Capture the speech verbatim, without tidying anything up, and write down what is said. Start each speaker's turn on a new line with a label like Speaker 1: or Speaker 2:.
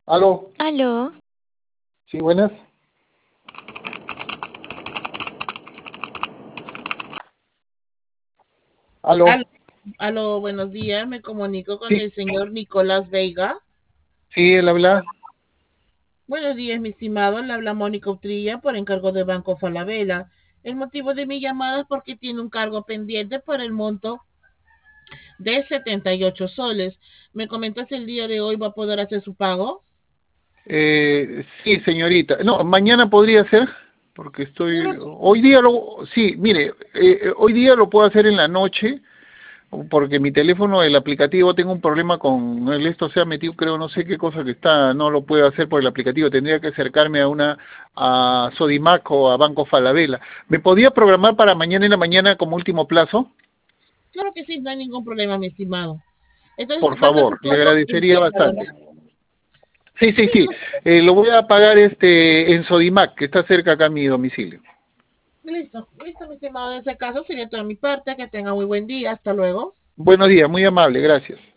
Speaker 1: Aló,
Speaker 2: Aló,
Speaker 1: sí, buenas.
Speaker 3: Aló,
Speaker 1: Aló,
Speaker 3: aló, buenos días. Me comunico con
Speaker 1: sí,
Speaker 3: el señor Nicolás Veiga.
Speaker 1: sí, él habla.
Speaker 3: Buenos días, mi estimado. Le habla Mónica Utrilla por encargo de Banco Falabella. El motivo de mi llamada es porque tiene un cargo pendiente por el monto de setenta y ocho soles. Me comentó si el día de hoy va a poder hacer su pago.
Speaker 1: Eh, sí, señorita. No, mañana podría ser, porque estoy.
Speaker 3: Claro que
Speaker 1: Hoy día lo. Sí, mire, eh, eh, hoy día lo puedo hacer en la noche, porque mi teléfono, el aplicativo, tengo un problema con el esto se ha metido, creo, no sé qué cosa que está, no lo puedo hacer por el aplicativo. Tendría que acercarme a una, a Sodimac o a Banco Falabella. ¿Me podía programar para mañana en la mañana como último plazo?
Speaker 3: claro que sí, no hay ningún problema, mi estimado. Entonces
Speaker 1: Por
Speaker 3: va a ser
Speaker 1: favor,
Speaker 3: su
Speaker 1: le
Speaker 3: pago en
Speaker 1: agradecería
Speaker 3: cuenta, ¿verdad?
Speaker 1: bastante. Sí, sí,
Speaker 3: Sí,
Speaker 1: sí.
Speaker 3: no,
Speaker 1: Eh, lo voy a pagar este en Sodimac, que está cerca acá a mi domicilio.
Speaker 3: listo, listo, mi estimado. En ese caso sería toda mi parte. Que tenga muy buen día. Hasta luego.
Speaker 1: Buenos días, muy amable, gracias.